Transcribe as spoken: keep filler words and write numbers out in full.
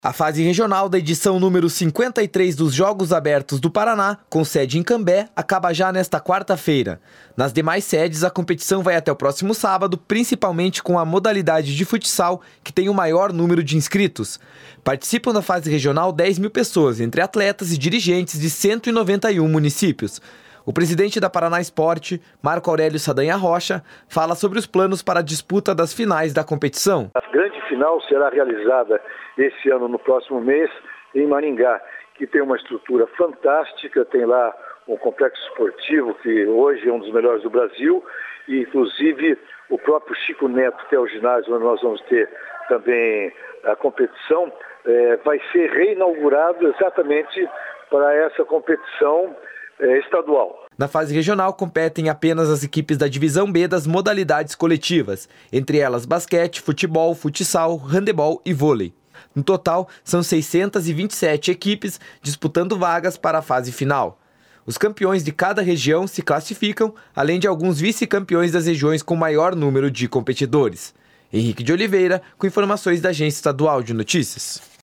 A fase regional da edição número cinquenta e três dos Jogos Abertos do Paraná, com sede em Cambé, acaba já nesta quarta-feira. Nas demais sedes, a competição vai até o próximo sábado, principalmente com a modalidade de futsal, que tem o maior número de inscritos. Participam da fase regional dez mil pessoas, entre atletas e dirigentes de cento e noventa e um municípios. O presidente da Paraná Esporte, Marco Aurélio Sadanha Rocha, fala sobre os planos para a disputa das finais da competição. A grande final será realizada esse ano, no próximo mês, em Maringá, que tem uma estrutura fantástica, tem lá um complexo esportivo que hoje é um dos melhores do Brasil, e inclusive o próprio Chico Neto, que é o ginásio onde nós vamos ter também a competição, é, vai ser reinaugurado exatamente para essa competição é, estadual. Na fase regional competem apenas as equipes da divisão B das modalidades coletivas, entre elas basquete, futebol, futsal, handebol e vôlei. No total, são seiscentas e vinte e sete equipes disputando vagas para a fase final. Os campeões de cada região se classificam, além de alguns vice-campeões das regiões com maior número de competidores. Henrique de Oliveira, com informações da Agência Estadual de Notícias.